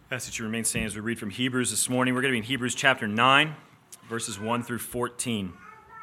Ask that you remain standing as we read from Hebrews this morning. We're going to be in Hebrews chapter 9, verses 1 through 14.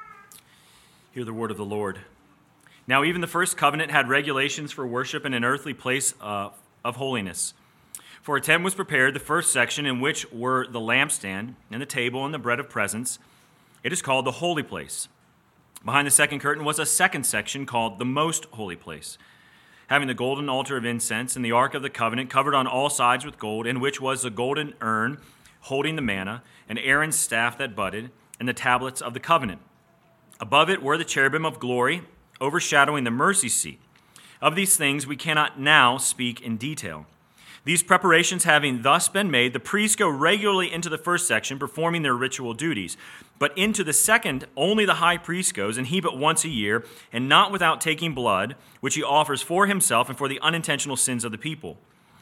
Hear the word of the Lord. Now even the first covenant had regulations for worship in an earthly place of holiness. For a tent was prepared, the first section, in which were the lampstand and the table and the bread of presence. It is called the holy place. Behind the second curtain was a second section called the most holy place, having the golden altar of incense and the ark of the covenant covered on all sides with gold, in which was the golden urn holding the manna, and Aaron's staff that budded, and the tablets of the covenant. Above it were the cherubim of glory, overshadowing the mercy seat. Of these things we cannot now speak in detail. These preparations having thus been made, the priests go regularly into the first section, performing their ritual duties. But into the second, only the high priest goes, and he but once a year, and not without taking blood, which he offers for himself and for the unintentional sins of the people.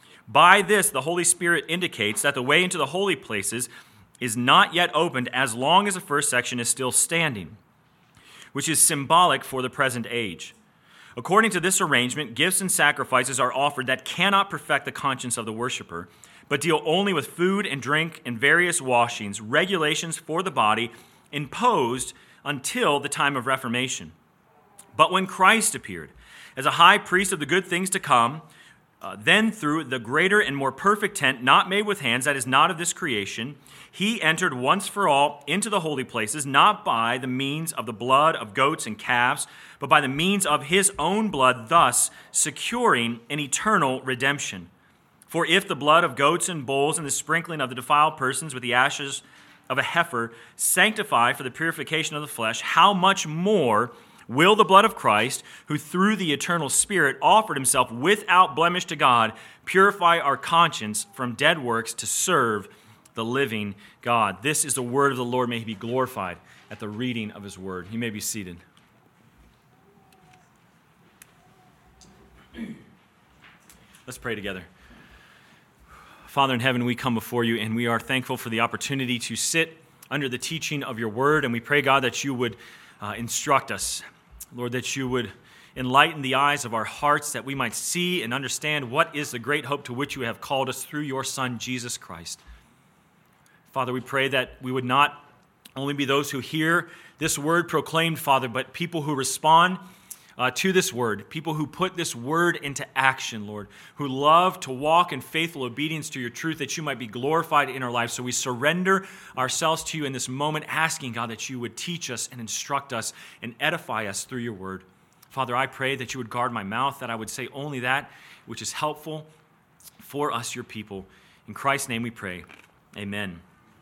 By this, the Holy Spirit indicates that the way into the holy places is not yet opened as long as the first section is still standing, which is symbolic for the present age. According to this arrangement, gifts and sacrifices are offered that cannot perfect the conscience of the worshiper, but deal only with food and drink and various washings, regulations for the body, imposed until the time of Reformation. But when Christ appeared as a high priest of the good things to come, then through the greater and more perfect tent, not made with hands, that is not of this creation, he entered once for all into the holy places, not by the means of the blood of goats and calves, but by the means of his own blood, thus securing an eternal redemption. For if the blood of goats and bulls and the sprinkling of the defiled persons with the ashes of a heifer sanctify for the purification of the flesh, how much more will the blood of Christ, who through the eternal Spirit offered himself without blemish to God, purify our conscience from dead works to serve the living God? This is the word of the Lord. May he be glorified at the reading of his word. You may be seated. Let's pray together. Father in heaven, we come before you, and we are thankful for the opportunity to sit under the teaching of your word, and we pray, God, that you would instruct us. Lord, that you would enlighten the eyes of our hearts, that we might see and understand what is the great hope to which you have called us through your Son, Jesus Christ. Father, we pray that we would not only be those who hear this word proclaimed, Father, but people who respond to this word, people who put this word into action, Lord, who love to walk in faithful obedience to your truth, that you might be glorified in our lives. So we surrender ourselves to you in this moment, asking, God, that you would teach us and instruct us and edify us through your word. Father, I pray that you would guard my mouth, that I would say only that which is helpful for us, your people. In Christ's name we pray. Amen.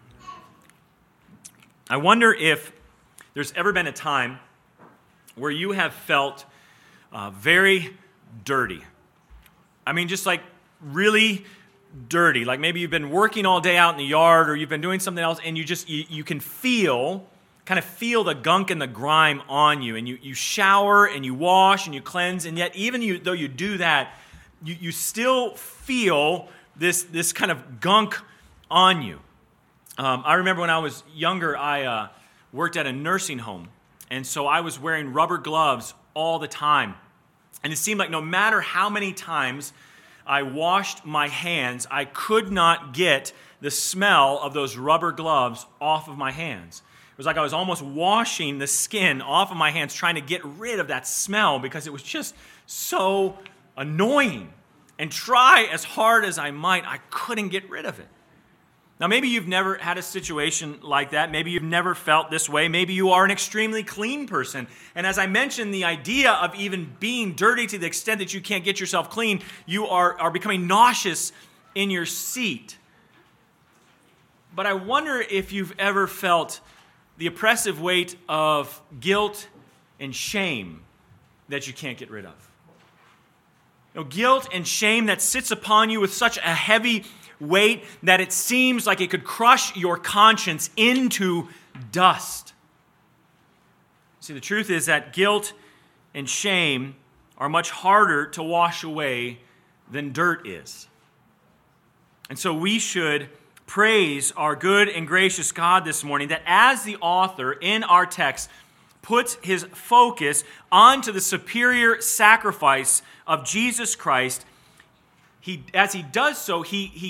I wonder if there's ever been a time where you have felt very dirty. I mean, just like really dirty. Like maybe you've been working all day out in the yard, or you've been doing something else, and you can kind of feel the gunk and the grime on you. And you shower and you wash and you cleanse, and yet even though you do that, you still feel this kind of gunk on you. I remember when I was younger, I worked at a nursing home. And so I was wearing rubber gloves all the time. And it seemed like no matter how many times I washed my hands, I could not get the smell of those rubber gloves off of my hands. It was like I was almost washing the skin off of my hands, trying to get rid of that smell because it was just so annoying. And try as hard as I might, I couldn't get rid of it. Now, maybe you've never had a situation like that. Maybe you've never felt this way. Maybe you are an extremely clean person. And as I mentioned, the idea of even being dirty to the extent that you can't get yourself clean, you are becoming nauseous in your seat. But I wonder if you've ever felt the oppressive weight of guilt and shame that you can't get rid of. Guilt and shame that sits upon you with such a heavy weight that it seems like it could crush your conscience into dust. See, the truth is that guilt and shame are much harder to wash away than dirt is. And so we should praise our good and gracious God this morning, that as the author in our text puts his focus onto the superior sacrifice of Jesus Christ, as he does so, he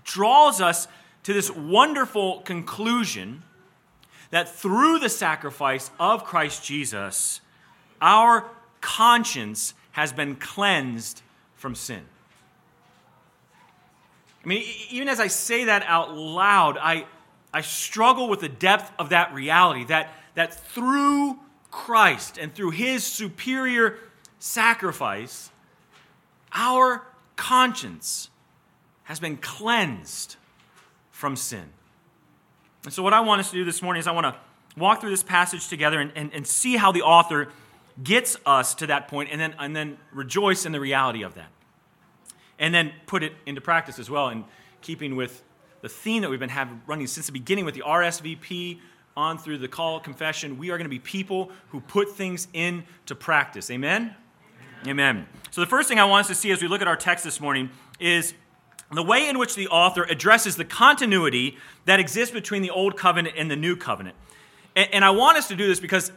draws us to this wonderful conclusion that through the sacrifice of Christ Jesus, our conscience has been cleansed from sin. I mean, even as I say that out loud, I struggle with the depth of that reality, that through Christ and through his superior sacrifice, our conscience has been cleansed from sin. And so what I want us to do this morning is I want to walk through this passage together and see how the author gets us to that point, and then rejoice in the reality of that. And then put it into practice as well, in keeping with the theme that we've been running since the beginning with the RSVP on through the call confession. We are going to be people who put things into practice. Amen? Amen. So the first thing I want us to see as we look at our text this morning is the way in which the author addresses the continuity that exists between the Old Covenant and the New Covenant. And I want us to do this because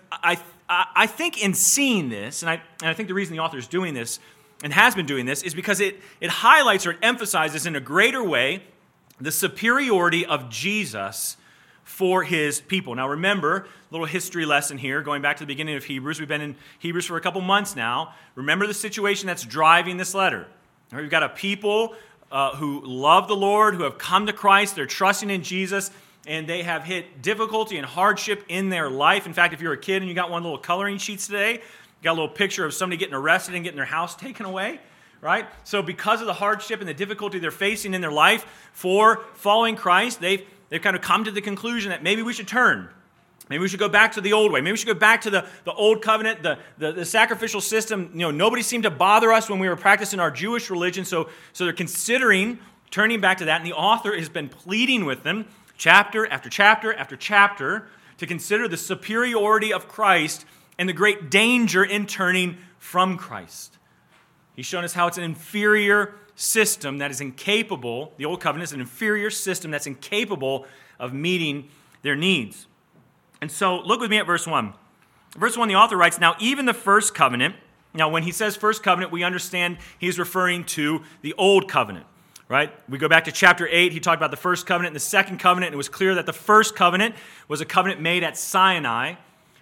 I think in seeing this, and I think the reason the author is doing this and has been doing this is because it highlights or it emphasizes in a greater way the superiority of Jesus for his people. Now remember, a little history lesson here, going back to the beginning of Hebrews. We've been in Hebrews for a couple months now. Remember the situation that's driving this letter. We've got a people who love the Lord, who have come to Christ, they're trusting in Jesus, and they have hit difficulty and hardship in their life. In fact, if you're a kid and you got one of the little coloring sheets today, you got a little picture of somebody getting arrested and getting their house taken away, right? So because of the hardship and the difficulty they're facing in their life for following Christ, they've kind of come to the conclusion that maybe we should turn. Maybe we should go back to the old way. Maybe we should go back to the old covenant, the sacrificial system. You know, nobody seemed to bother us when we were practicing our Jewish religion, so they're considering turning back to that, and the author has been pleading with them chapter after chapter after chapter to consider the superiority of Christ and the great danger in turning from Christ. He's shown us how it's an inferior system that is incapable, the old covenant is an inferior system that's incapable of meeting their needs. And so look with me at verse 1. Verse 1, the author writes, "Now even the first covenant," now when he says first covenant, we understand he's referring to the old covenant, right? We go back to chapter 8, he talked about the first covenant and the second covenant, and it was clear that the first covenant was a covenant made at Sinai,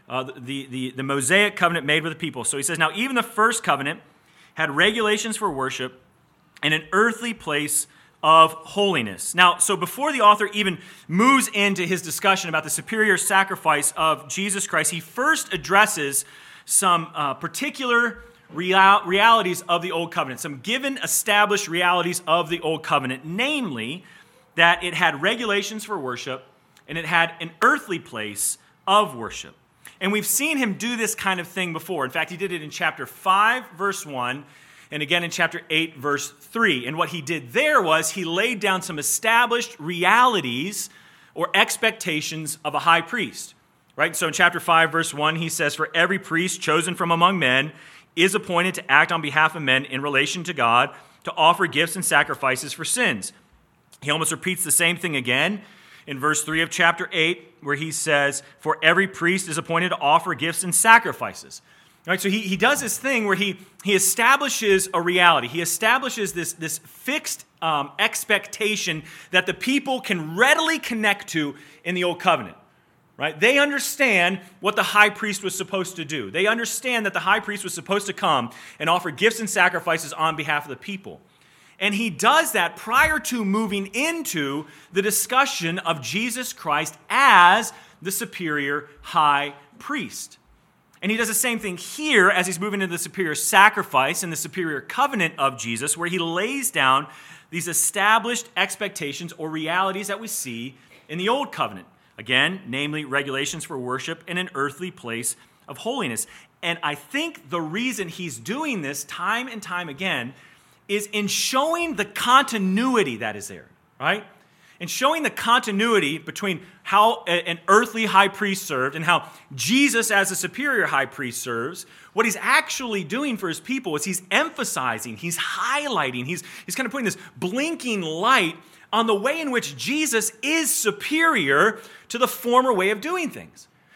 the Mosaic covenant made with the people. So he says, now even the first covenant had regulations for worship and an earthly place of holiness. Now, so before the author even moves into his discussion about the superior sacrifice of Jesus Christ, he first addresses some particular realities of the Old Covenant, some given established realities of the Old Covenant, namely that it had regulations for worship and it had an earthly place of worship. And we've seen him do this kind of thing before. In fact, he did it in chapter 5, verse 1, and again in chapter 8, verse 3. And what he did there was he laid down some established realities or expectations of a high priest. Right? So in chapter 5, verse 1, he says, "For every priest chosen from among men is appointed to act on behalf of men in relation to God, to offer gifts and sacrifices for sins." He almost repeats the same thing again in verse 3 of chapter 8, where he says, "For every priest is appointed to offer gifts and sacrifices." Right, so he does this thing where he establishes a reality. He establishes this fixed expectation that the people can readily connect to in the Old Covenant. Right? They understand what the high priest was supposed to do. They understand that the high priest was supposed to come and offer gifts and sacrifices on behalf of the people. And he does that prior to moving into the discussion of Jesus Christ as the superior high priest. And he does the same thing here as he's moving into the superior sacrifice and the superior covenant of Jesus, where he lays down these established expectations or realities that we see in the Old Covenant. Again, namely regulations for worship in an earthly place of holiness. And I think the reason he's doing this time and time again is in showing the continuity that is there, right? And showing the continuity between how an earthly high priest served and how Jesus as a superior high priest serves. What he's actually doing for his people is he's emphasizing, he's highlighting, he's kind of putting this blinking light on the way in which Jesus is superior to the former way of doing things.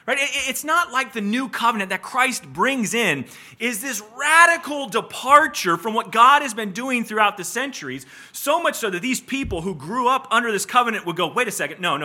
Right? It's not like the new covenant that Christ brings in is this radical departure from what God has been doing throughout the centuries, so much so that these people who grew up under this covenant would go, wait a second, no.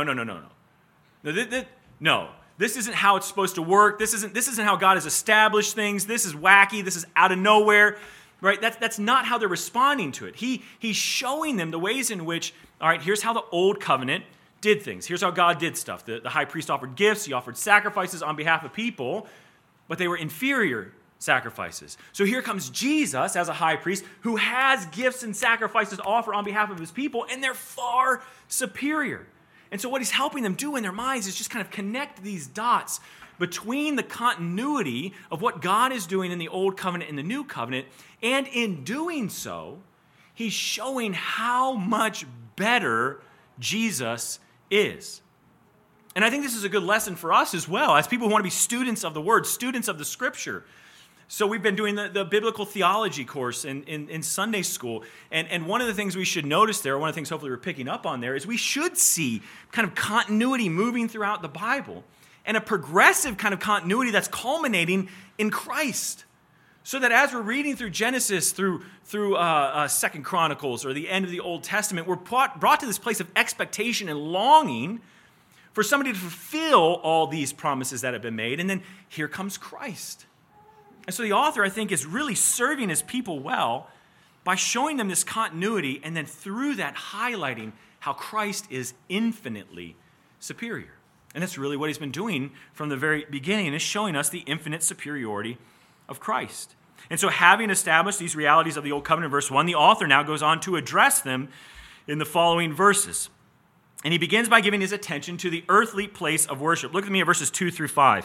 No, this isn't how it's supposed to work. This isn't how God has established things. This is wacky. This is out of nowhere. Right? That's not how they're responding to it. He's showing them the ways in which, all right, here's how the old covenant did things. Here's how God did stuff. The high priest offered gifts. He offered sacrifices on behalf of people, but they were inferior sacrifices. So here comes Jesus as a high priest who has gifts and sacrifices to offer on behalf of his people, and they're far superior. And so what he's helping them do in their minds is just kind of connect these dots between the continuity of what God is doing in the old covenant and the new covenant, and in doing so, he's showing how much better Jesus is. And I think this is a good lesson for us as well, as people who want to be students of the Word, students of the Scripture. So we've been doing the biblical theology course in Sunday school, and one of the things we should notice there, one of the things hopefully we're picking up on there, is we should see kind of continuity moving throughout the Bible, and a progressive kind of continuity that's culminating in Christ. So that as we're reading through Genesis, through 2 Chronicles, or the end of the Old Testament, we're brought to this place of expectation and longing for somebody to fulfill all these promises that have been made. And then here comes Christ. And so the author, I think, is really serving his people well by showing them this continuity, and then through that highlighting how Christ is infinitely superior. And that's really what he's been doing from the very beginning, is showing us the infinite superiority of Christ. And so having established these realities of the Old Covenant, verse 1, the author now goes on to address them in the following verses. And he begins by giving his attention to the earthly place of worship. Look at me at verses 2 through 5.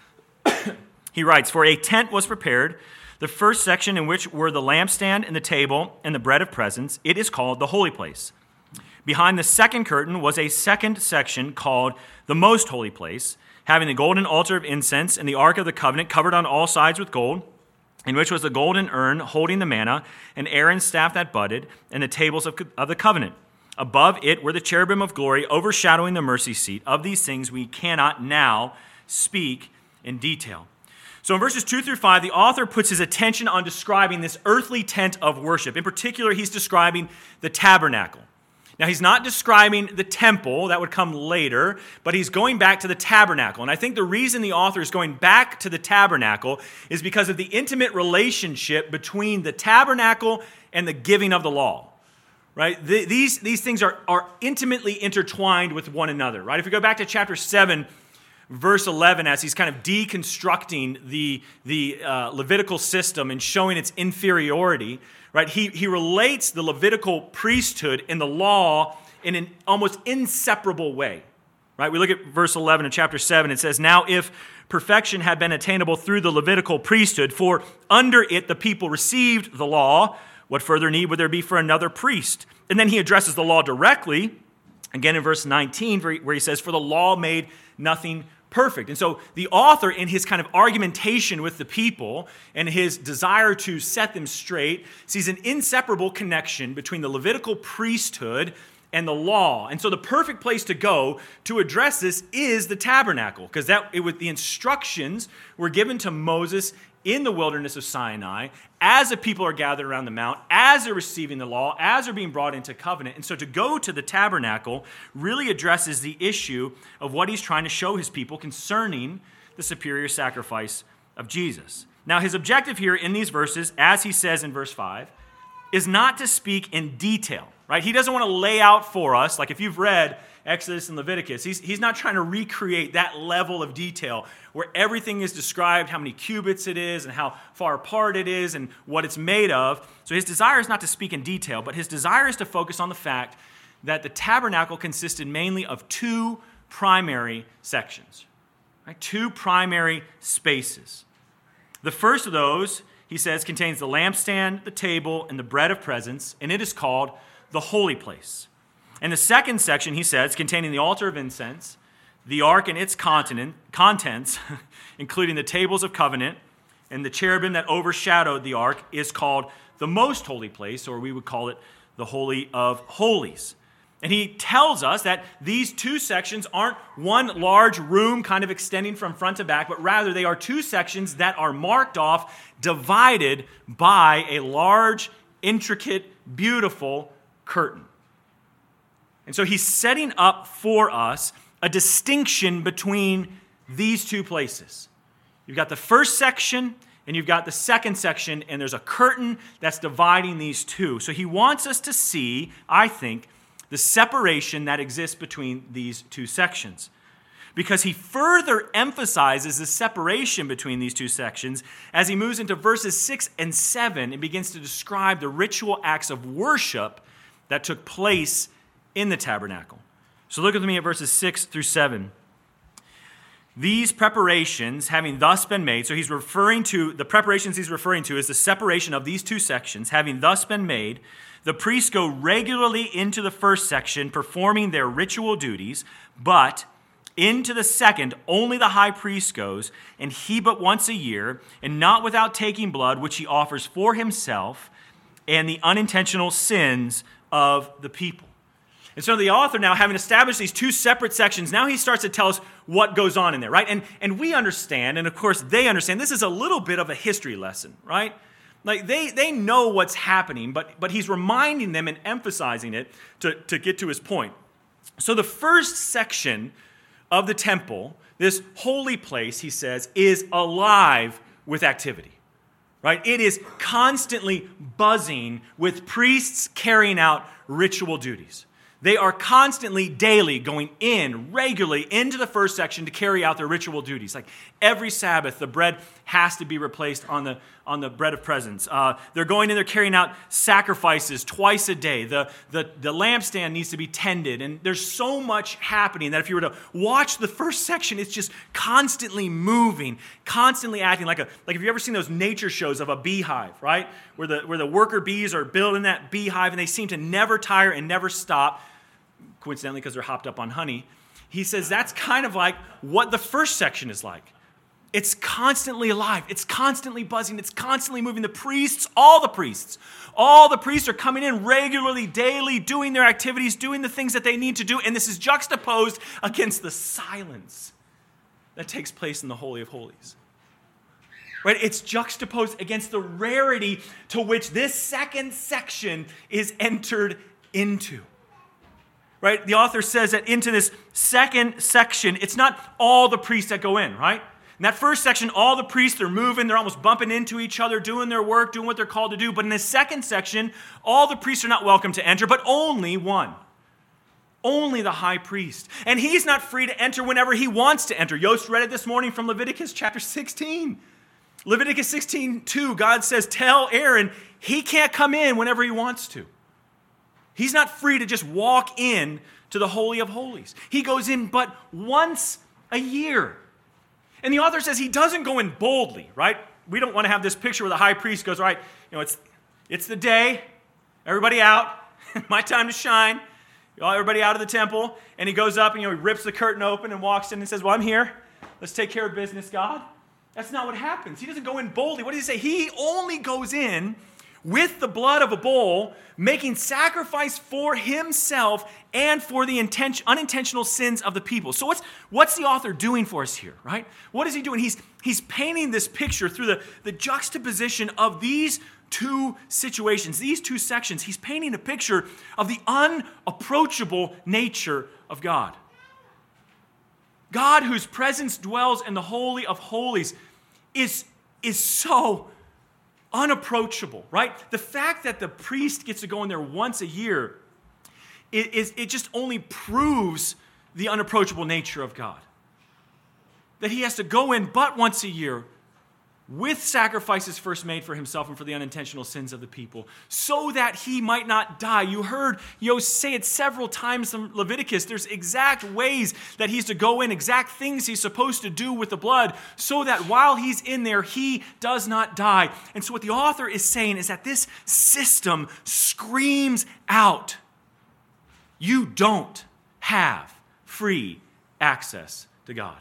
He writes, "For a tent was prepared, the first section in which were the lampstand and the table and the bread of presence. It is called the holy place. Behind the second curtain was a second section called the most holy place, having the golden altar of incense and the ark of the covenant covered on all sides with gold, in which was the golden urn holding the manna, and Aaron's staff that budded, and the tables of the covenant. Above it were the cherubim of glory overshadowing the mercy seat. Of these things we cannot now speak in detail." So in verses 2 through 5, the author puts his attention on describing this earthly tent of worship. In particular, he's describing the tabernacle. Now, he's not describing the temple, that would come later, but he's going back to the tabernacle. And I think the reason the author is going back to the tabernacle is because of the intimate relationship between the tabernacle and the giving of the law. Right? These things are intimately intertwined with one another. Right? If we go back to chapter 7, verse 11, as he's kind of deconstructing the Levitical system and showing its inferiority, right? He relates the Levitical priesthood and the law in an almost inseparable way. Right? We look at verse 11 in chapter 7. It says, "Now if perfection had been attainable through the Levitical priesthood, for under it the people received the law, what further need would there be for another priest?" And then he addresses the law directly, again in verse 19, where he says, "For the law made nothing perfect." And so the author, in his kind of argumentation with the people and his desire to set them straight, sees an inseparable connection between the Levitical priesthood and the law. And so the perfect place to go to address this is the tabernacle, because the instructions were given to Moses in the wilderness of Sinai as the people are gathered around the mount, as they're receiving the law, as they're being brought into covenant. And so to go to the tabernacle really addresses the issue of what he's trying to show his people concerning the superior sacrifice of Jesus. Now, his objective here in these verses, as he says in verse 5, is not to speak in detail, right? He doesn't want to lay out for us, like if you've read Exodus and Leviticus, he's not trying to recreate that level of detail where everything is described, how many cubits it is and how far apart it is and what it's made of. So his desire is not to speak in detail, but his desire is to focus on the fact that the tabernacle consisted mainly of two primary sections, right? Two primary spaces. The first of those, he says, contains the lampstand, the table, and the bread of presence, and it is called the holy place. And the second section, he says, containing the altar of incense, the ark and its contents, including the tables of covenant, and the cherubim that overshadowed the ark, is called the most holy place, or we would call it the Holy of Holies. And he tells us that these two sections aren't one large room kind of extending from front to back, but rather they are two sections that are marked off, divided by a large, intricate, beautiful curtain. And so he's setting up for us a distinction between these two places. You've got the first section and you've got the second section, and there's a curtain that's dividing these two. So he wants us to see, I think, the separation that exists between these two sections. Because he further emphasizes the separation between these two sections as he moves into verses 6 and 7 and begins to describe the ritual acts of worship that took place in the tabernacle. So look with me at verses 6 through 7. These preparations having thus been made, so he's referring to, the preparations he's referring to is the separation of these two sections, having thus been made, the priests go regularly into the first section, performing their ritual duties, but into the second, only the high priest goes, and he but once a year, and not without taking blood, which he offers for himself and the unintentional sins of the people. And so the author, now having established these two separate sections, now he starts to tell us what goes on in there, right? And we understand, and of course they understand, this is a little bit of a history lesson, right? Like they know what's happening, but he's reminding them and emphasizing it to get to his point. So the first section of the temple, this holy place, he says, is alive with activity, right? It is constantly buzzing with priests carrying out ritual duties. They are constantly, daily, going in regularly into the first section to carry out their ritual duties. Like every Sabbath, the bread has to be replaced on the bread of presence. They're going in there carrying out sacrifices twice a day. The lampstand needs to be tended. And there's so much happening that if you were to watch the first section, it's just constantly moving, constantly acting like if you've ever seen those nature shows of a beehive, right? Where the worker bees are building that beehive and they seem to never tire and never stop, coincidentally because they're hopped up on honey. He says that's kind of like what the first section is like. It's constantly alive. It's constantly buzzing. It's constantly moving. All the priests are coming in regularly, daily, doing their activities, doing the things that they need to do. And this is juxtaposed against the silence that takes place in the Holy of Holies. Right? It's juxtaposed against the rarity to which this second section is entered into. Right? The author says that into this second section, it's not all the priests that go in, right? In that first section, all the priests are moving, they're almost bumping into each other, doing their work, doing what they're called to do. But in the second section, all the priests are not welcome to enter, but only one. Only the high priest. And he's not free to enter whenever he wants to enter. Yost read it this morning from Leviticus chapter 16. Leviticus 16:2, God says, tell Aaron he can't come in whenever he wants to. He's not free to just walk in to the Holy of Holies. He goes in but once a year. And the author says he doesn't go in boldly, right? We don't want to have this picture where the high priest goes, all right, it's the day, everybody out, my time to shine, everybody out of the temple, and he goes up and he rips the curtain open and walks in and says, well, I'm here. Let's take care of business, God. That's not what happens. He doesn't go in boldly. What does he say? He only goes in with the blood of a bull, making sacrifice for himself and for the unintentional sins of the people. So what's the author doing for us here, right? What is he doing? He's painting this picture through the juxtaposition of these two situations, these two sections. He's painting a picture of the unapproachable nature of God. God, whose presence dwells in the Holy of Holies, is so unapproachable, right? The fact that the priest gets to go in there once a year, it just only proves the unapproachable nature of God. That he has to go in but once a year with sacrifices first made for himself and for the unintentional sins of the people, so that he might not die. You heard Yost say it several times in Leviticus. There's exact ways that he's to go in, exact things he's supposed to do with the blood, so that while he's in there, he does not die. And so what the author is saying is that this system screams out, you don't have free access to God.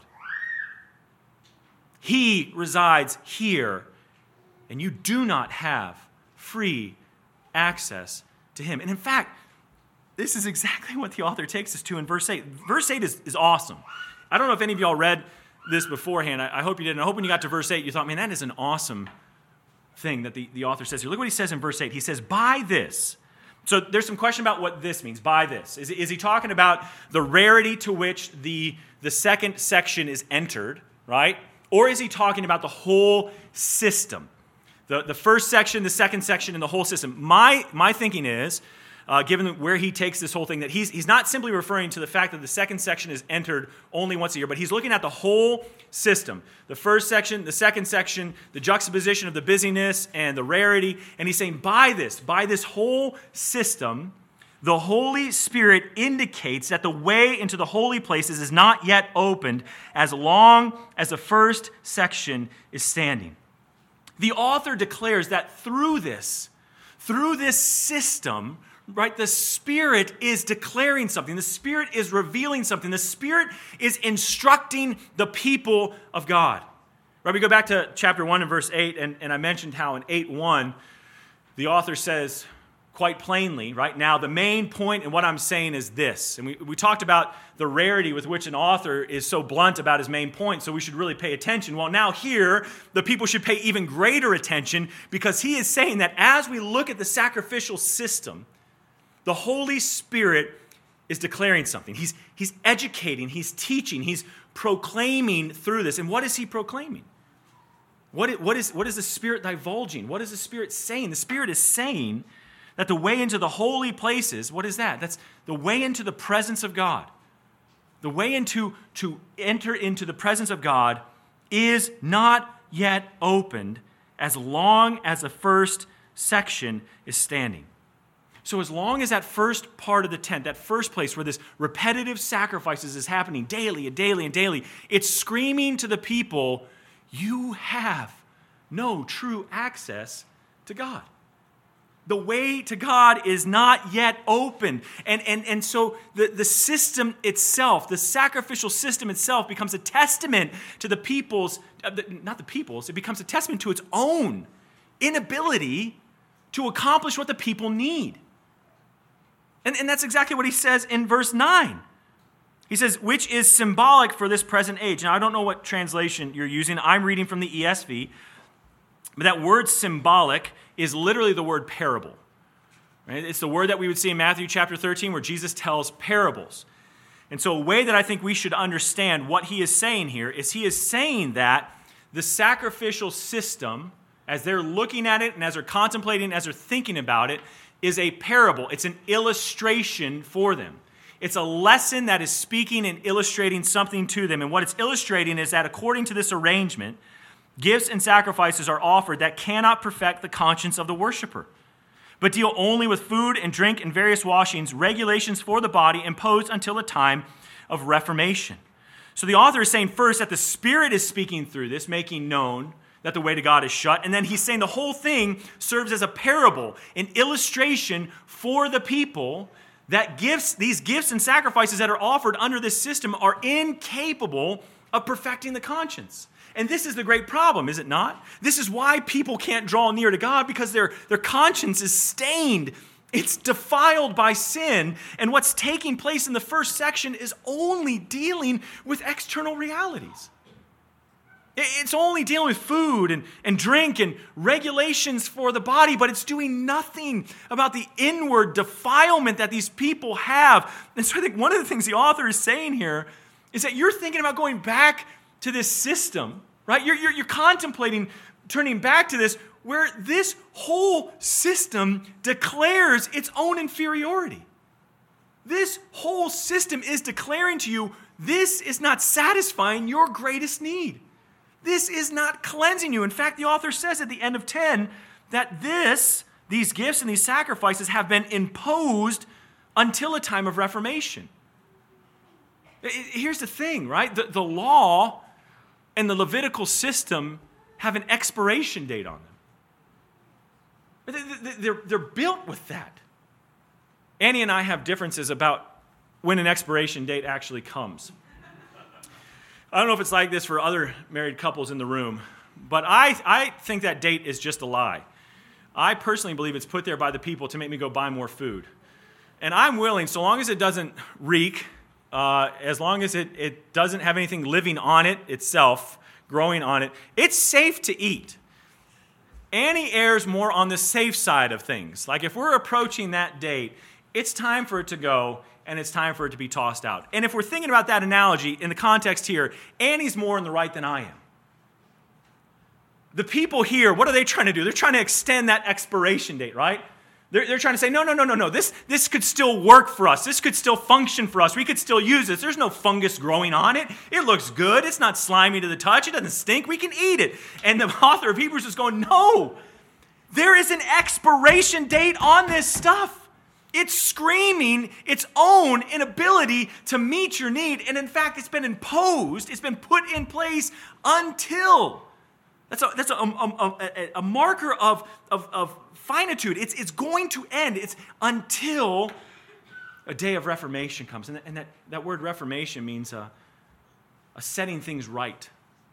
He resides here, and you do not have free access to him. And in fact, this is exactly what the author takes us to in verse 8. Verse 8 is awesome. I don't know if any of y'all read this beforehand. I hope you did. And I hope when you got to verse 8, you thought, man, that is an awesome thing that the author says here. Look what he says in verse 8. He says, by this. So there's some question about what this means, by this. Is he talking about the rarity to which the second section is entered, right? Or is he talking about the whole system? The first section, the second section, and the whole system. My thinking is, given where he takes this whole thing, that he's not simply referring to the fact that the second section is entered only once a year, but he's looking at the whole system. The first section, the second section, the juxtaposition of the busyness and the rarity. And he's saying, by this whole system, the Holy Spirit indicates that the way into the holy places is not yet opened as long as the first section is standing. The author declares that through this system, right, the Spirit is declaring something. The Spirit is revealing something. The Spirit is instructing the people of God. Right, we go back to chapter 1 and verse 8, and I mentioned how in 8:1, the author says quite plainly, right now, the main point in what I'm saying is this. And we talked about the rarity with which an author is so blunt about his main point, so we should really pay attention. Well, now here, the people should pay even greater attention because he is saying that as we look at the sacrificial system, the Holy Spirit is declaring something. He's educating, he's teaching, he's proclaiming through this. And what is he proclaiming? What is the Spirit divulging? What is the Spirit saying? The Spirit is saying that the way into the holy places, what is that? That's the way into the presence of God. The way to enter into the presence of God is not yet opened as long as the first section is standing. So as long as that first part of the tent, that first place where this repetitive sacrifices is happening daily and daily and daily, it's screaming to the people, you have no true access to God. The way to God is not yet open. And so the system itself, the sacrificial system itself becomes a testament to the people's, not the people's, it becomes a testament to its own inability to accomplish what the people need. And that's exactly what he says in verse 9. He says, which is symbolic for this present age. Now, I don't know what translation you're using. I'm reading from the ESV. But that word symbolic is literally the word parable. Right? It's the word that we would see in Matthew chapter 13 where Jesus tells parables. And so a way that I think we should understand what he is saying here is he is saying that the sacrificial system, as they're looking at it and as they're contemplating, as they're thinking about it, is a parable. It's an illustration for them. It's a lesson that is speaking and illustrating something to them. And what it's illustrating is that according to this arrangement, gifts and sacrifices are offered that cannot perfect the conscience of the worshiper, but deal only with food and drink and various washings, regulations for the body imposed until the time of Reformation. So the author is saying first that the Spirit is speaking through this, making known that the way to God is shut. And then he's saying the whole thing serves as a parable, an illustration for the people that these gifts and sacrifices that are offered under this system are incapable of perfecting the conscience. And this is the great problem, is it not? This is why people can't draw near to God, because their conscience is stained. It's defiled by sin. And what's taking place in the first section is only dealing with external realities. It's only dealing with food and drink and regulations for the body, but it's doing nothing about the inward defilement that these people have. And so I think one of the things the author is saying here is that you're thinking about going back to this system, right? You're contemplating turning back to this, where this whole system declares its own inferiority. This whole system is declaring to you, this is not satisfying your greatest need. This is not cleansing you. In fact, the author says at the end of 10 that these gifts and these sacrifices have been imposed until a time of Reformation. Here's the thing, right? The law and the Levitical system have an expiration date on them. They're built with that. Annie and I have differences about when an expiration date actually comes. I don't know if it's like this for other married couples in the room, but I think that date is just a lie. I personally believe it's put there by the people to make me go buy more food. And I'm willing, so long as it doesn't reek, as long as it doesn't have anything living on it itself, growing on it, it's safe to eat. Annie errs more on the safe side of things. Like if we're approaching that date, it's time for it to go, and it's time for it to be tossed out. And if we're thinking about that analogy in the context here, Annie's more in the right than I am. The people here, what are they trying to do? They're trying to extend that expiration date, right? They're trying to say, no. This could still work for us. This could still function for us. We could still use this. There's no fungus growing on it. It looks good. It's not slimy to the touch. It doesn't stink. We can eat it. And the author of Hebrews is going, no, there is an expiration date on this stuff. It's screaming its own inability to meet your need. And in fact, it's been imposed. It's been put in place until. That's a marker of finitude. It's going to end. It's until a day of reformation comes. And that word reformation means a setting things right,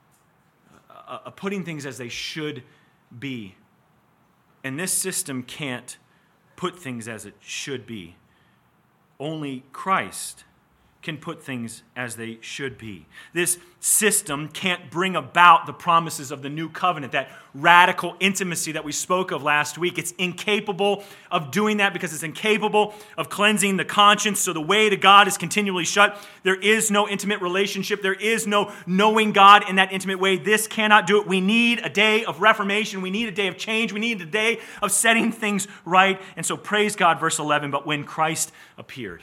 a putting things as they should be. And this system can't put things as it should be. Only Christ can put things as they should be. This system can't bring about the promises of the new covenant, that radical intimacy that we spoke of last week. It's incapable of doing that because it's incapable of cleansing the conscience, so the way to God is continually shut. There is no intimate relationship. There is no knowing God in that intimate way. This cannot do it. We need a day of reformation. We need a day of change. We need a day of setting things right. And so praise God, verse 11, but when Christ appeared,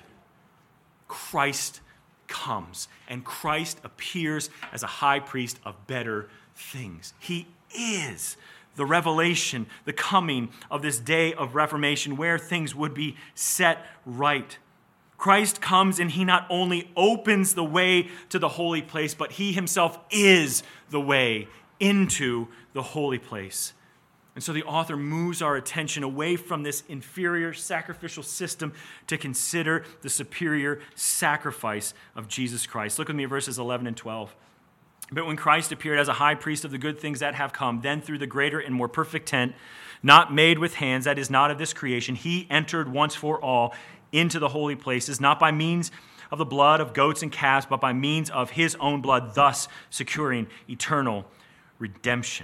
Christ comes, and Christ appears as a high priest of better things. He is the revelation, the coming of this day of reformation where things would be set right. Christ comes and he not only opens the way to the holy place, but he himself is the way into the holy place. And so the author moves our attention away from this inferior sacrificial system to consider the superior sacrifice of Jesus Christ. Look with me at verses 11 and 12. But when Christ appeared as a high priest of the good things that have come, then through the greater and more perfect tent, not made with hands, that is not of this creation, he entered once for all into the holy places, not by means of the blood of goats and calves, but by means of his own blood, thus securing eternal redemption.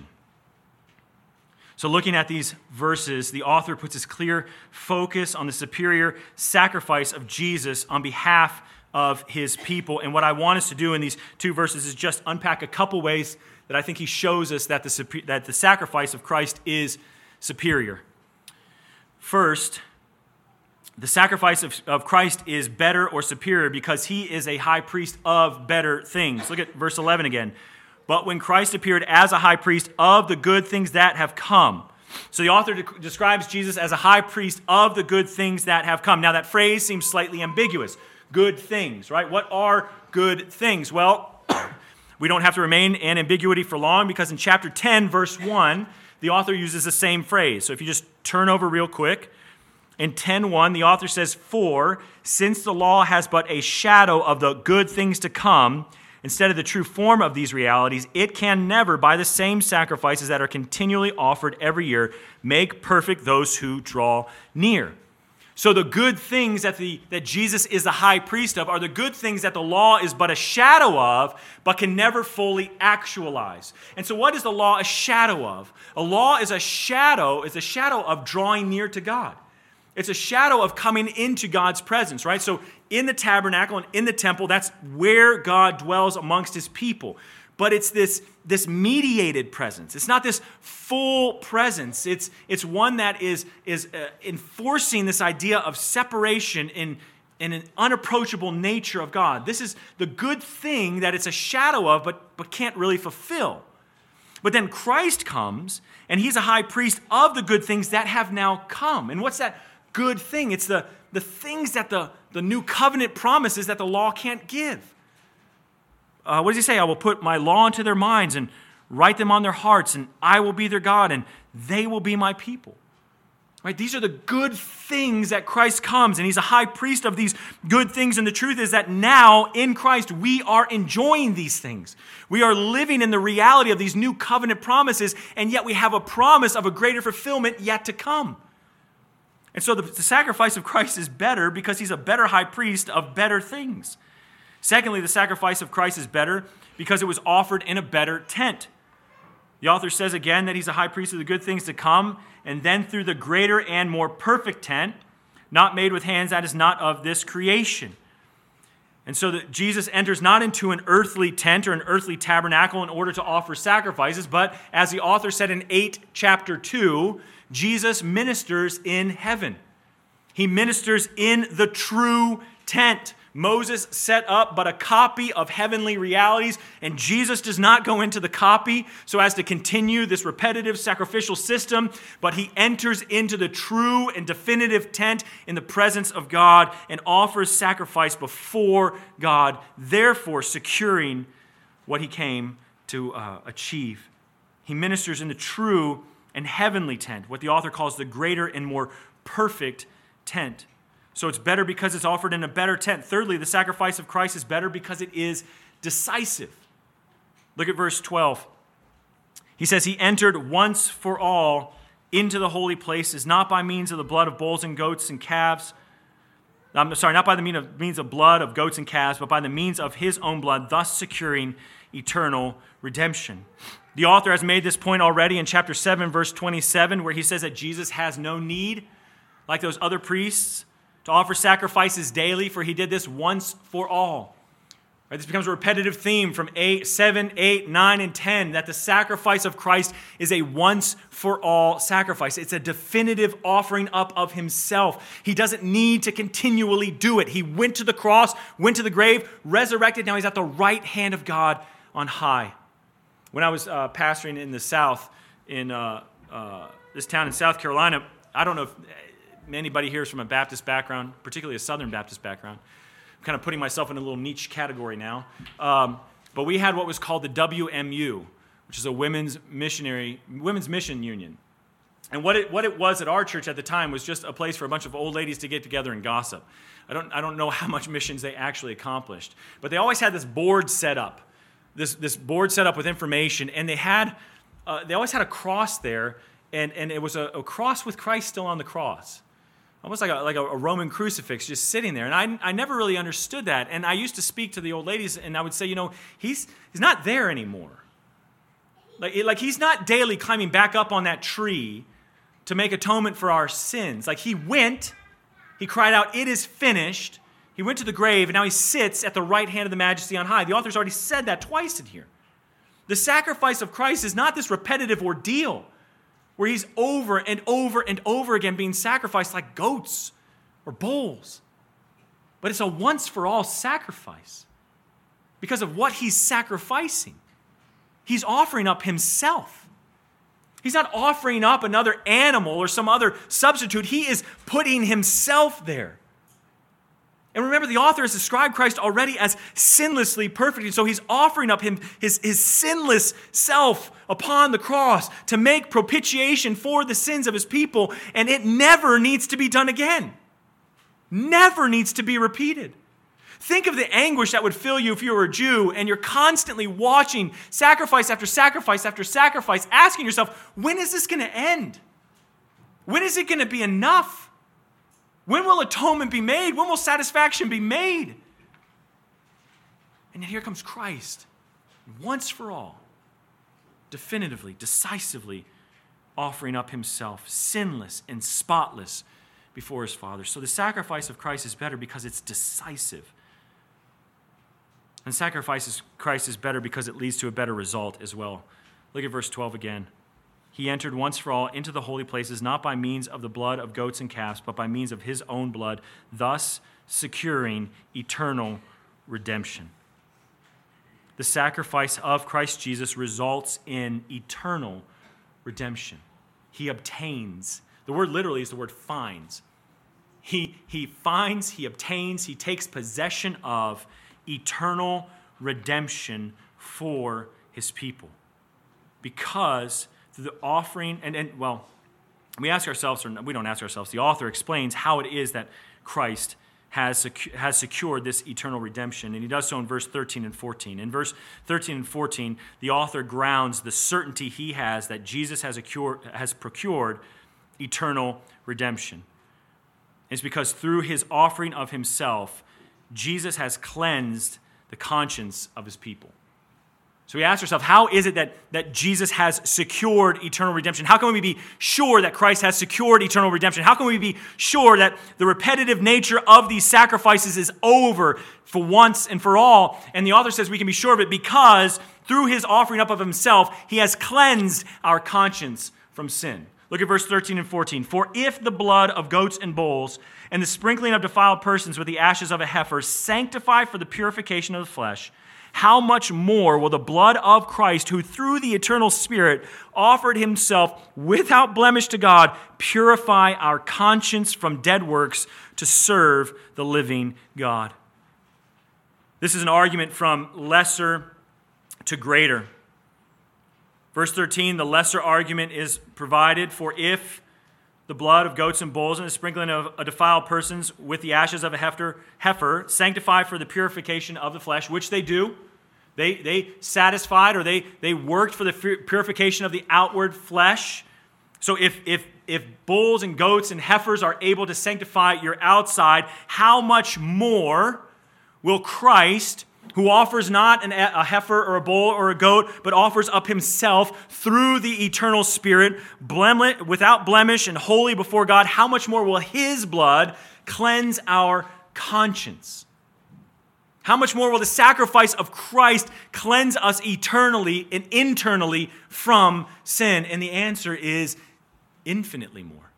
So looking at these verses, the author puts his clear focus on the superior sacrifice of Jesus on behalf of his people. And what I want us to do in these two verses is just unpack a couple ways that I think he shows us that the sacrifice of Christ is superior. First, the sacrifice of Christ is better or superior because he is a high priest of better things. Look at verse 11 again. But when Christ appeared as a high priest of the good things that have come. So the author describes Jesus as a high priest of the good things that have come. Now that phrase seems slightly ambiguous. Good things, right? What are good things? Well, we don't have to remain in ambiguity for long because in chapter 10, verse 1, the author uses the same phrase. So if you just turn over real quick, in 10:1, the author says, "For since the law has but a shadow of the good things to come, instead of the true form of these realities, it can never, by the same sacrifices that are continually offered every year, make perfect those who draw near." So the good things that Jesus is the high priest of are the good things that the law is but a shadow of, but can never fully actualize. And so what is the law a shadow of? A law is a shadow of drawing near to God. It's a shadow of coming into God's presence, right? So in the tabernacle and in the temple, that's where God dwells amongst his people. But it's this mediated presence. It's not this full presence. It's one that is enforcing this idea of separation in an unapproachable nature of God. This is the good thing that it's a shadow of, but can't really fulfill. But then Christ comes, and he's a high priest of the good things that have now come. And what's that good thing? It's the things that the new covenant promises that the law can't give. What does he say? I will put my law into their minds and write them on their hearts, and I will be their God, and they will be my people. Right? These are the good things that Christ comes, and he's a high priest of these good things. And the truth is that now in Christ, we are enjoying these things. We are living in the reality of these new covenant promises, and yet we have a promise of a greater fulfillment yet to come. And so the sacrifice of Christ is better because he's a better high priest of better things. Secondly, the sacrifice of Christ is better because it was offered in a better tent. The author says again that he's a high priest of the good things to come, and then through the greater and more perfect tent, not made with hands, that is not of this creation. And so that Jesus enters not into an earthly tent or an earthly tabernacle in order to offer sacrifices, but as the author said in chapter 2, Jesus ministers in heaven. He ministers in the true tent. Moses set up but a copy of heavenly realities, and Jesus does not go into the copy so as to continue this repetitive sacrificial system, but he enters into the true and definitive tent in the presence of God and offers sacrifice before God, therefore securing what he came to achieve. He ministers in the true and heavenly tent, what the author calls the greater and more perfect tent. So it's better because it's offered in a better tent. Thirdly, the sacrifice of Christ is better because it is decisive. Look at verse 12. He says, he entered once for all into the holy places, not by means of the blood of bulls and goats and calves. Not by the means of blood of goats and calves, but by the means of his own blood, thus securing eternal redemption. The author has made this point already in chapter 7, verse 27, where he says that Jesus has no need, like those other priests, to offer sacrifices daily, for he did this once for all. Right, this becomes a repetitive theme from 7, 8, 9, and 10, that the sacrifice of Christ is a once-for-all sacrifice. It's a definitive offering up of himself. He doesn't need to continually do it. He went to the cross, went to the grave, resurrected. Now he's at the right hand of God on high. When I was pastoring in the South, in this town in South Carolina, I don't know if anybody here is from a Baptist background, particularly a Southern Baptist background. I'm kind of putting myself in a little niche category now. But we had what was called the WMU, which is a women's mission union. And what it was at our church at the time was just a place for a bunch of old ladies to get together and gossip. I don't know how much missions they actually accomplished. But they always had this board set up, this board set up with information, and they always had a cross there, and it was a cross with Christ still on the cross. Almost like a Roman crucifix just sitting there. And I never really understood that. And I used to speak to the old ladies, and I would say, he's not there anymore. Like he's not daily climbing back up on that tree to make atonement for our sins. Like he cried out, "It is finished." He went to the grave, and now he sits at the right hand of the Majesty on high. The author's already said that twice in here. The sacrifice of Christ is not this repetitive ordeal where he's over and over and over again being sacrificed like goats or bulls. But it's a once-for-all sacrifice because of what he's sacrificing. He's offering up himself. He's not offering up another animal or some other substitute. He is putting himself there. And remember, the author has described Christ already as sinlessly perfect. And so he's offering up his sinless self upon the cross to make propitiation for the sins of his people. And it never needs to be done again. Never needs to be repeated. Think of the anguish that would fill you if you were a Jew and you're constantly watching sacrifice after sacrifice after sacrifice, asking yourself, when is this going to end? When is it going to be enough? When will atonement be made? When will satisfaction be made? And then here comes Christ, once for all, definitively, decisively offering up himself, sinless and spotless before his Father. So the sacrifice of Christ is better because it's decisive. And the sacrifice of Christ is better because it leads to a better result as well. Look at verse 12 again. He entered once for all into the holy places, not by means of the blood of goats and calves, but by means of his own blood, thus securing eternal redemption. The sacrifice of Christ Jesus results in eternal redemption. He obtains. The word literally is the word finds. He finds, he obtains, he takes possession of eternal redemption for his people. Because the offering, we ask ourselves, or we don't ask ourselves, the author explains how it is that Christ has secured this eternal redemption, and he does so in verse 13 and 14. In verse 13 and 14, the author grounds the certainty he has that Jesus has procured eternal redemption. It's because through his offering of himself, Jesus has cleansed the conscience of his people. So we ask ourselves, how is it that Jesus has secured eternal redemption? How can we be sure that Christ has secured eternal redemption? How can we be sure that the repetitive nature of these sacrifices is over for once and for all? And the author says we can be sure of it because through his offering up of himself, he has cleansed our conscience from sin. Look at verse 13 and 14. For if the blood of goats and bulls and the sprinkling of defiled persons with the ashes of a heifer sanctify for the purification of the flesh, how much more will the blood of Christ, who through the eternal Spirit offered himself without blemish to God, purify our conscience from dead works to serve the living God? This is an argument from lesser to greater. Verse 13, the lesser argument is provided for if the blood of goats and bulls and the sprinkling of defiled persons with the ashes of a heifer sanctify for the purification of the flesh, which they do. They satisfied, or they worked for the purification of the outward flesh. So if bulls and goats and heifers are able to sanctify your outside, how much more will Christ, who offers not a heifer or a bull or a goat, but offers up himself through the eternal Spirit, without blemish and holy before God, how much more will his blood cleanse our conscience? How much more will the sacrifice of Christ cleanse us eternally and internally from sin? And the answer is infinitely more.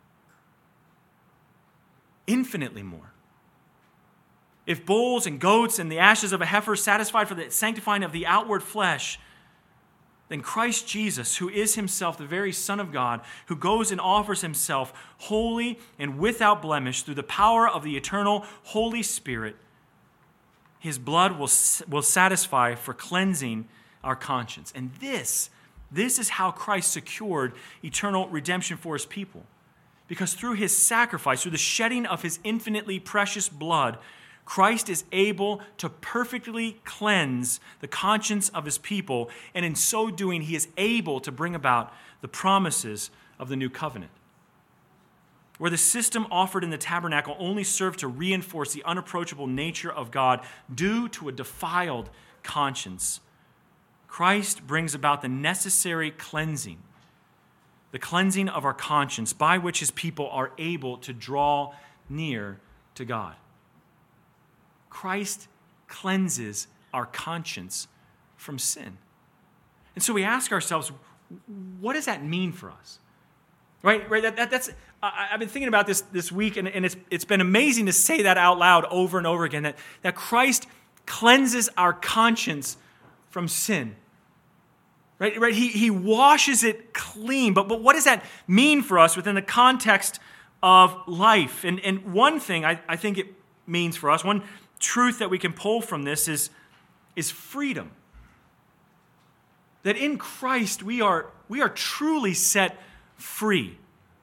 Infinitely more. If bulls and goats and the ashes of a heifer satisfied for the sanctifying of the outward flesh, then Christ Jesus, who is himself the very Son of God, who goes and offers himself holy and without blemish through the power of the eternal Holy Spirit, his blood will satisfy for cleansing our conscience. And this is how Christ secured eternal redemption for his people. Because through his sacrifice, through the shedding of his infinitely precious blood, Christ is able to perfectly cleanse the conscience of his people, and in so doing, he is able to bring about the promises of the new covenant. Where the system offered in the tabernacle only served to reinforce the unapproachable nature of God due to a defiled conscience, Christ brings about the necessary cleansing, the cleansing of our conscience by which his people are able to draw near to God. Christ cleanses our conscience from sin. And so we ask ourselves, what does that mean for us? Right? That's. I've been thinking about this week, and it's been amazing to say that out loud over and over again, that Christ cleanses our conscience from sin. Right? He washes it clean. But what does that mean for us within the context of life? And one thing I think it means for us, one truth that we can pull from this is freedom. That in Christ we are truly set free.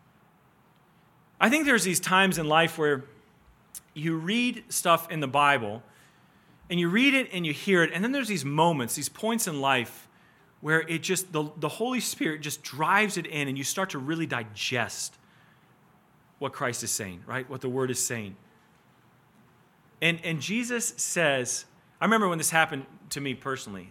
I think there's these times in life where you read stuff in the Bible, and you read it and you hear it, and then there's these moments, these points in life where it just, the Holy Spirit just drives it in, and you start to really digest what Christ is saying, right? What the Word is saying. And Jesus says, I remember when this happened to me personally.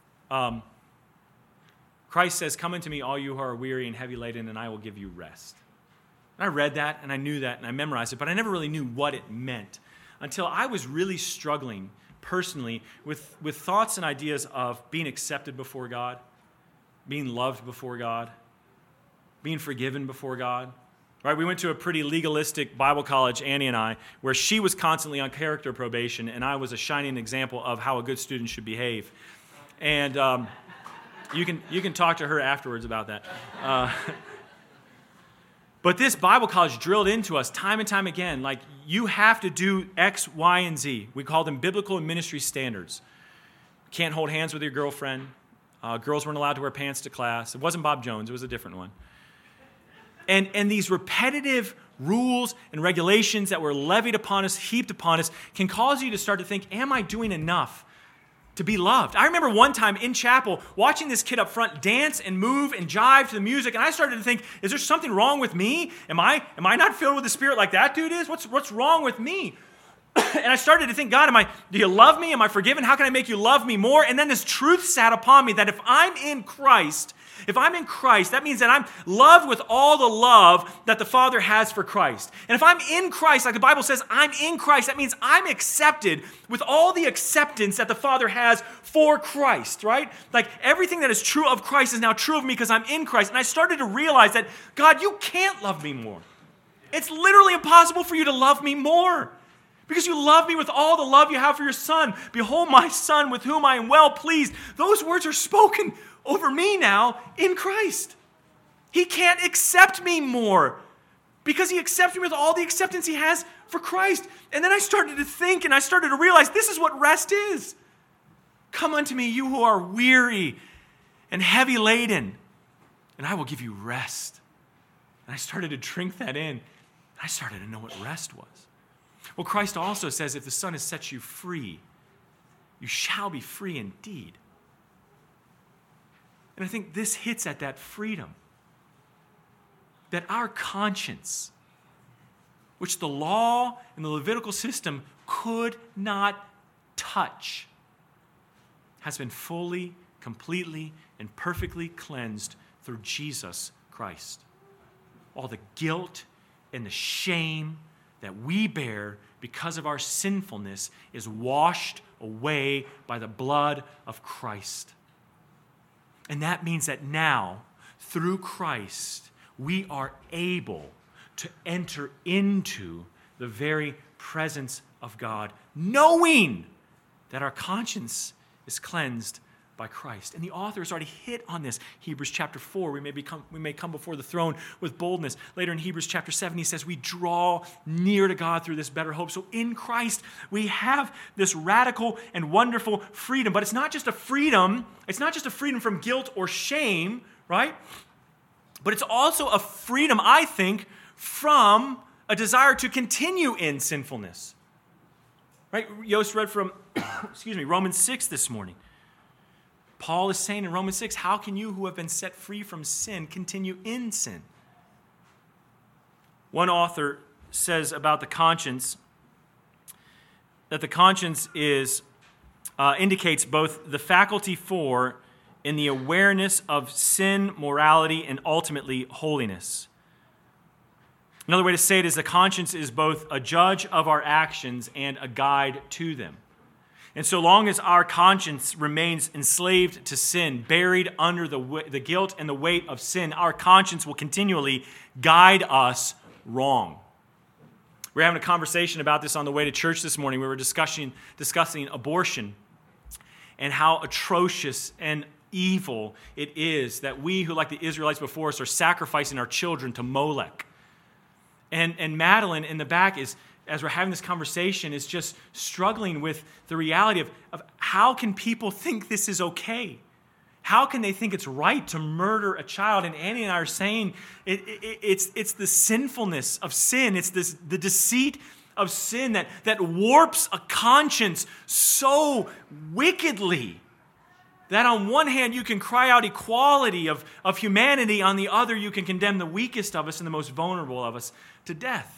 Christ says, "Come unto me, all you who are weary and heavy laden, and I will give you rest." And I read that, and I knew that, and I memorized it, but I never really knew what it meant until I was really struggling personally with thoughts and ideas of being accepted before God, being loved before God, being forgiven before God. Right? We went to a pretty legalistic Bible college, Annie and I, where she was constantly on character probation, and I was a shining example of how a good student should behave. And you can talk to her afterwards about that. But this Bible college drilled into us time and time again, like, you have to do X, Y, and Z. We call them biblical and ministry standards. Can't hold hands with your girlfriend. Girls weren't allowed to wear pants to class. It wasn't Bob Jones. It was a different one. And these repetitive rules and regulations that were levied upon us, heaped upon us, can cause you to start to think, am I doing enough to be loved. I remember one time in chapel watching this kid up front dance and move and jive to the music, and I started to think, is there something wrong with me? Am I not filled with the Spirit like that dude is? What's wrong with me? And I started to think, God, do you love me? Am I forgiven? How can I make you love me more? And then this truth sat upon me that if I'm in Christ, that means that I'm loved with all the love that the Father has for Christ. And if I'm in Christ, like the Bible says, I'm in Christ, that means I'm accepted with all the acceptance that the Father has for Christ, right? Like everything that is true of Christ is now true of me because I'm in Christ. And I started to realize that, God, you can't love me more. It's literally impossible for you to love me more. Because you love me with all the love you have for your Son. Behold my Son with whom I am well pleased. Those words are spoken over me now in Christ. He can't accept me more because he accepts me with all the acceptance he has for Christ. And then I started to think and I started to realize this is what rest is. Come unto me, you who are weary and heavy laden, and I will give you rest. And I started to drink that in. I started to know what rest was. Well, Christ also says, if the Son has set you free, you shall be free indeed. And I think this hits at that freedom. That our conscience, which the law and the Levitical system could not touch, has been fully, completely, and perfectly cleansed through Jesus Christ. All the guilt and the shame that we bear because of our sinfulness is washed away by the blood of Christ. And that means that now, through Christ, we are able to enter into the very presence of God, knowing that our conscience is cleansed by Christ. And the author has already hit on this. Hebrews chapter 4, we may come before the throne with boldness. Later in Hebrews chapter 7, he says we draw near to God through this better hope. So in Christ, we have this radical and wonderful freedom. But it's not just a freedom from guilt or shame, right? But it's also a freedom, I think, from a desire to continue in sinfulness. Right? Yost read from, Romans 6 this morning. Paul is saying in Romans 6, how can you who have been set free from sin continue in sin? One author says about the conscience that the conscience indicates both the faculty for and the awareness of sin, morality, and ultimately holiness. Another way to say it is the conscience is both a judge of our actions and a guide to them. And so long as our conscience remains enslaved to sin, buried under the guilt and the weight of sin, our conscience will continually guide us wrong. We were having a conversation about this on the way to church this morning. We were discussing abortion and how atrocious and evil it is that we who, like the Israelites before us, are sacrificing our children to Molech. And Madeline in the back is, as we're having this conversation, is just struggling with the reality of how can people think this is okay? How can they think it's right to murder a child? And Annie and I are saying it's the sinfulness of sin. It's the deceit of sin that warps a conscience so wickedly that on one hand you can cry out equality of humanity, on the other you can condemn the weakest of us and the most vulnerable of us to death.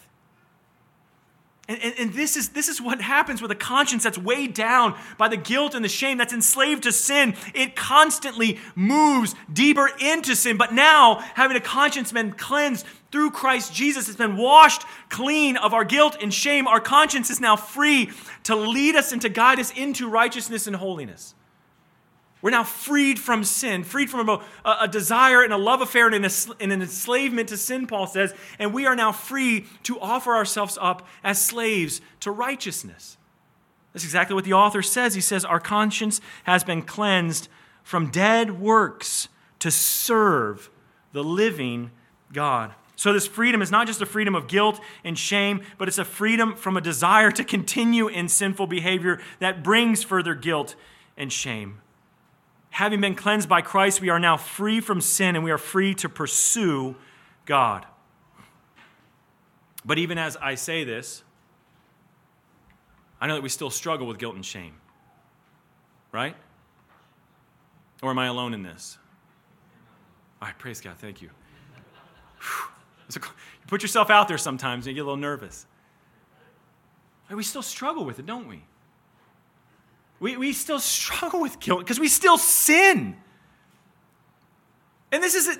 And this is what happens with a conscience that's weighed down by the guilt and the shame, that's enslaved to sin. It constantly moves deeper into sin. But now, having a conscience been cleansed through Christ Jesus, it's been washed clean of our guilt and shame. Our conscience is now free to lead us and to guide us into righteousness and holiness. We're now freed from sin, freed from a desire and a love affair and an enslavement to sin, Paul says, and we are now free to offer ourselves up as slaves to righteousness. That's exactly what the author says. He says, our conscience has been cleansed from dead works to serve the living God. So this freedom is not just a freedom of guilt and shame, but it's a freedom from a desire to continue in sinful behavior that brings further guilt and shame. Having been cleansed by Christ, we are now free from sin and we are free to pursue God. But even as I say this, I know that we still struggle with guilt and shame. right? Or am I alone in this? All right, praise God, thank you. You put yourself out there sometimes and you get a little nervous. We still struggle with it, don't we? We still struggle with guilt because we still sin. And this is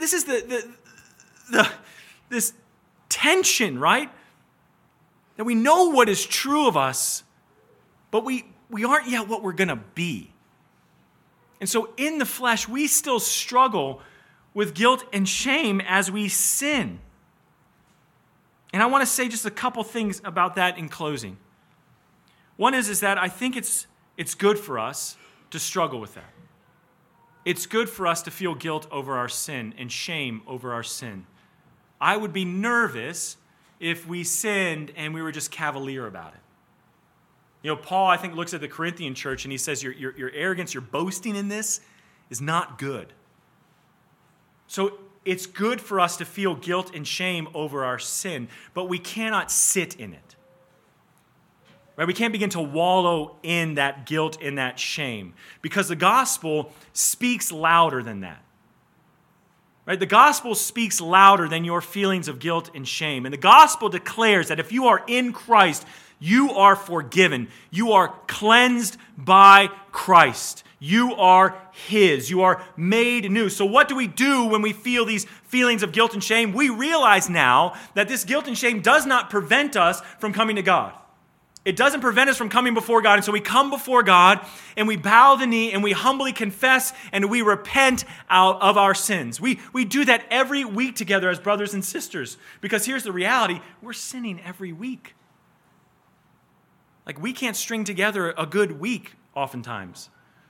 this tension, right? That we know what is true of us, but we aren't yet what we're going to be. And so in the flesh, we still struggle with guilt and shame as we sin. And I want to say just a couple things about that in closing. One is that I think it's good for us to struggle with that. It's good for us to feel guilt over our sin and shame over our sin. I would be nervous if we sinned and we were just cavalier about it. You know, Paul, I think, looks at the Corinthian church and he says, your arrogance, your boasting in this is not good. So it's good for us to feel guilt and shame over our sin, but we cannot sit in it. Right? We can't begin to wallow in that guilt and that shame because the gospel speaks louder than that. Right? The gospel speaks louder than your feelings of guilt and shame. And the gospel declares that if you are in Christ, you are forgiven. You are cleansed by Christ. You are His. You are made new. So what do we do when we feel these feelings of guilt and shame? We realize now that this guilt and shame does not prevent us from coming to God. It doesn't prevent us from coming before God. And so we come before God and we bow the knee and we humbly confess and we repent out of our sins. We do that every week together as brothers and sisters. Because here's the reality, we're sinning every week. Like we can't string together a good week oftentimes.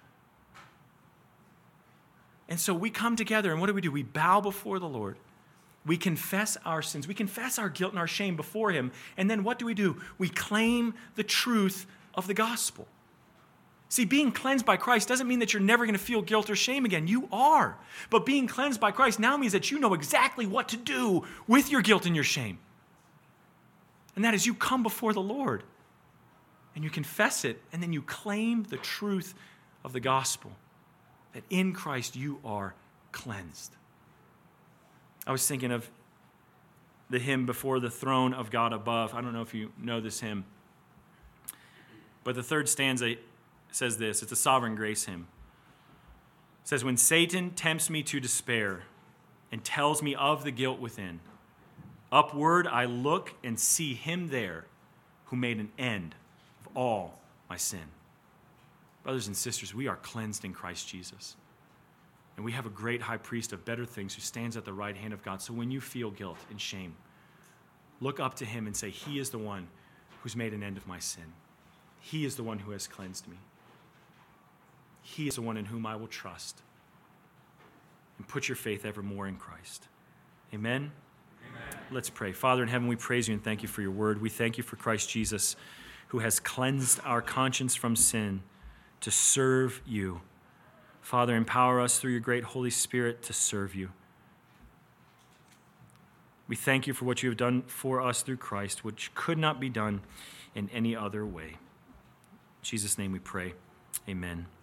And so we come together and what do? We bow before the Lord. We confess our sins. We confess our guilt and our shame before Him. And then what do? We claim the truth of the gospel. See, being cleansed by Christ doesn't mean that you're never going to feel guilt or shame again. You are. But being cleansed by Christ now means that you know exactly what to do with your guilt and your shame. And that is you come before the Lord and you confess it and then you claim the truth of the gospel. That in Christ you are cleansed. I was thinking of the hymn Before the Throne of God Above. I don't know if you know this hymn. But the third stanza says this. It's a Sovereign Grace hymn. It says, when Satan tempts me to despair and tells me of the guilt within, upward I look and see Him there who made an end of all my sin. Brothers and sisters, we are cleansed in Christ Jesus. And we have a great high priest of better things who stands at the right hand of God. So when you feel guilt and shame, look up to Him and say, He is the one who's made an end of my sin. He is the one who has cleansed me. He is the one in whom I will trust. And put your faith evermore in Christ. Amen? Amen. Let's pray. Father in heaven, we praise You and thank You for Your word. We thank You for Christ Jesus, who has cleansed our conscience from sin to serve You. Father, empower us through Your great Holy Spirit to serve You. We thank You for what You have done for us through Christ, which could not be done in any other way. In Jesus' name we pray. Amen.